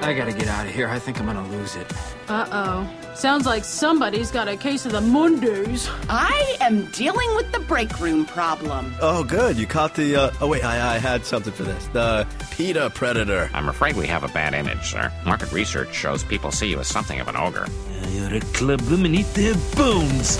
I gotta get out of here. I think I'm gonna lose it. Uh-oh. Sounds like somebody's got a case of the Mondays. I am dealing with the break room problem. Oh, good. You caught the, I had something for this. The PETA predator. I'm afraid we have a bad image, sir. Market research shows people see you as something of an ogre. You ought to club them and eat their bones.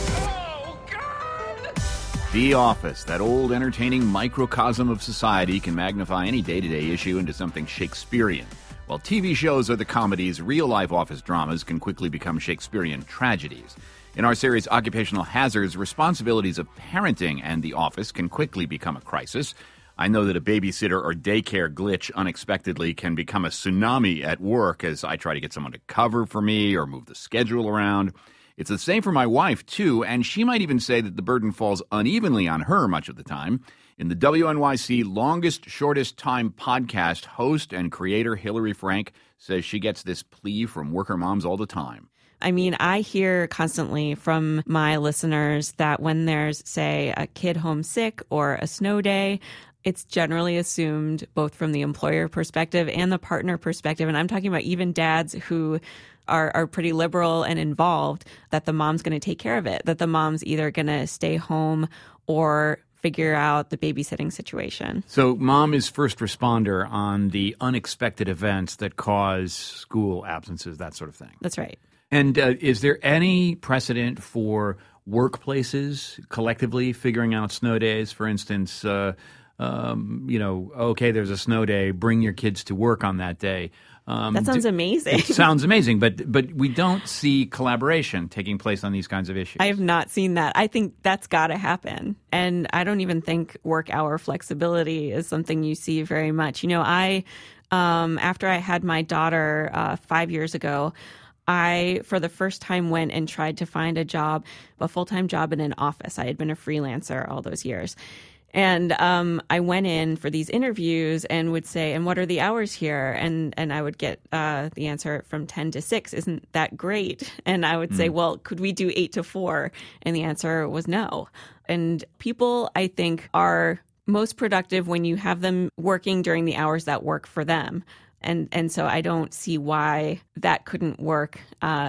The Office, that old entertaining microcosm of society, can magnify any day-to-day issue into something Shakespearean. While TV shows are the comedies, real-life office dramas can quickly become Shakespearean tragedies. In our series Occupational Hazards, responsibilities of parenting and the office can quickly become a crisis. I know that a babysitter or daycare glitch unexpectedly can become a tsunami at work as I try to get someone to cover for me or move the schedule around. It's the same for my wife, too, and she might even say that the burden falls unevenly on her much of the time. In the WNYC Longest Shortest Time podcast, host and creator Hillary Frank says she gets this plea from worker moms all the time. I mean, I hear constantly from my listeners that when there's, say, a kid homesick or a snow day, it's generally assumed both from the employer perspective and the partner perspective, and I'm talking about even dads who are pretty liberal and involved, that the mom's going to take care of it, that the mom's either going to stay home or figure out the babysitting situation. So mom is first responder on the unexpected events that cause school absences, that sort of thing. That's right. And is there any precedent for workplaces collectively figuring out snow days? For instance, okay, there's a snow day, bring your kids to work on that day. That sounds amazing. It sounds amazing, but we don't see collaboration taking place on these kinds of issues. I have not seen that. I think that's got to happen. And I don't even think work hour flexibility is something you see very much. You know, after I had my daughter 5 years ago, I, for the first time, went and tried to find a job, a full-time job in an office. I had been a freelancer all those years. And I went in for these interviews and would say, and what are the hours here? And I would get the answer from 10 to 6. Isn't that great? And I would say, well, could we do 8 to 4? And the answer was no. And people, I think, are most productive when you have them working during the hours that work for them. And so I don't see why that couldn't work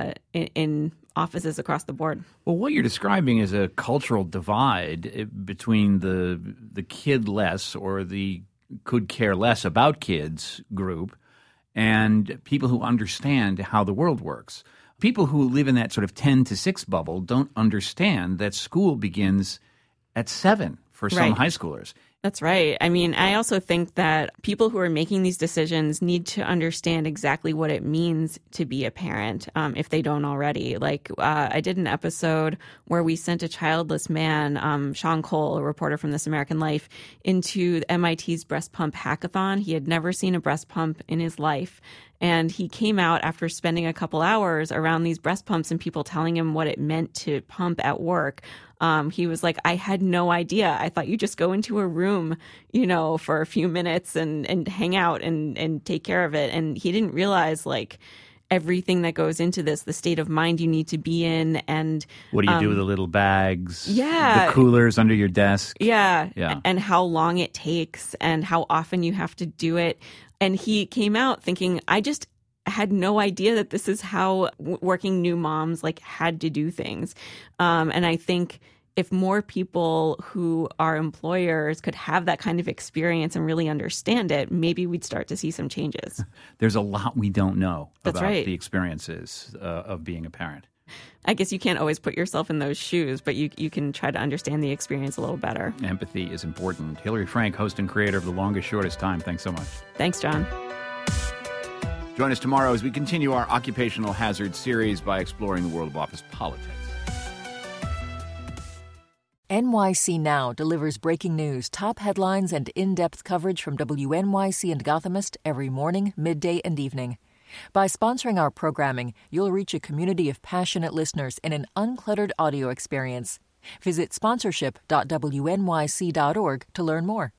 in offices across the board. Well, what you're describing is a cultural divide between the kid less or the could care less about kids group and people who understand how the world works. People who live in that sort of 10 to 6 bubble don't understand that school begins at 7 for some high schoolers. That's right. I mean, I also think that people who are making these decisions need to understand exactly what it means to be a parent, if they don't already. Like, I did an episode where we sent a childless man, Sean Cole, a reporter from This American Life, into MIT's breast pump hackathon. He had never seen a breast pump in his life. And he came out after spending a couple hours around these breast pumps and people telling him what it meant to pump at work. He was like, I had no idea. I thought you just go into a room, for a few minutes and hang out and take care of it. And he didn't realize, like, everything that goes into this, the state of mind you need to be in. And what do you do with the little bags? Yeah. The coolers under your desk? Yeah. And how long it takes and how often you have to do it. And he came out thinking, I just had no idea that this is how working new moms had to do things. And I think if more people who are employers could have that kind of experience and really understand it, maybe we'd start to see some changes. There's a lot we don't know about the experiences of being a parent. I guess you can't always put yourself in those shoes, but you can try to understand the experience a little better. Empathy is important. Hillary Frank, host and creator of The Longest Shortest Time. Thanks so much. Thanks, John. Join us tomorrow as we continue our occupational hazard series by exploring the world of office politics. NYC Now delivers breaking news, top headlines, and in-depth coverage from WNYC and Gothamist every morning, midday, and evening. By sponsoring our programming, you'll reach a community of passionate listeners in an uncluttered audio experience. Visit sponsorship.wnyc.org to learn more.